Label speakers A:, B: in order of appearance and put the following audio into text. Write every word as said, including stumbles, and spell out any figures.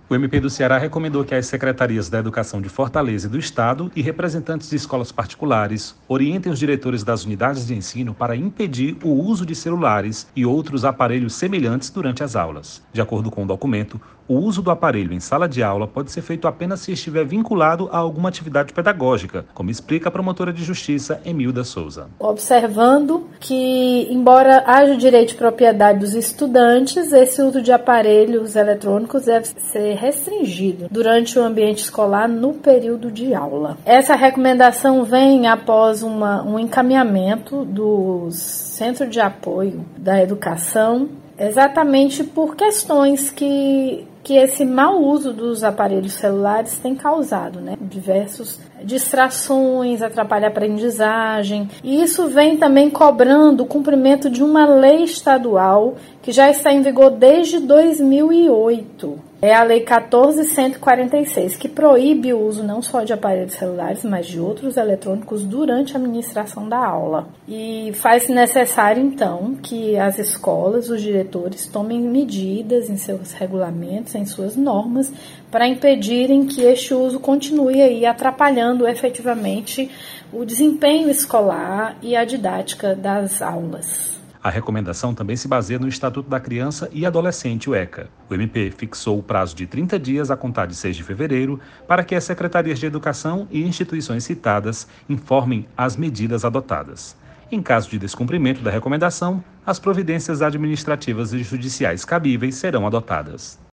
A: O M P do Ceará recomendou que as secretarias da Educação de Fortaleza e do Estado e representantes de escolas particulares orientem os diretores das unidades de ensino para impedir o uso de celulares e outros aparelhos semelhantes durante as aulas. De acordo com o documento, o uso do aparelho em sala de aula pode ser feito apenas se estiver vinculado a alguma atividade pedagógica, como explica a promotora de justiça Emilda Souza.
B: Observando que, embora haja direito de propriedade dos estudantes, esse uso de aparelhos eletrônicos deve ser restringido durante o ambiente escolar no período de aula. Essa recomendação vem após uma, um encaminhamento do Centro de Apoio da Educação, exatamente por questões que, que esse mau uso dos aparelhos celulares tem causado, né? Diversas distrações, atrapalha a aprendizagem. E isso vem também cobrando o cumprimento de uma lei estadual que já está em vigor desde dois mil e oito. É a Lei quatorze mil cento e quarenta e seis, que proíbe o uso não só de aparelhos celulares, mas de outros eletrônicos durante a administração da aula. E faz necessário, então, que as escolas, os diretores, tomem medidas em seus regulamentos, em suas normas, para impedirem que este uso continue aí atrapalhando efetivamente o desempenho escolar e a didática das aulas.
A: A recomendação também se baseia no Estatuto da Criança e Adolescente, o ECA. O M P fixou o prazo de trinta dias a contar de seis de fevereiro para que as secretarias de educação e instituições citadas informem as medidas adotadas. Em caso de descumprimento da recomendação, as providências administrativas e judiciais cabíveis serão adotadas.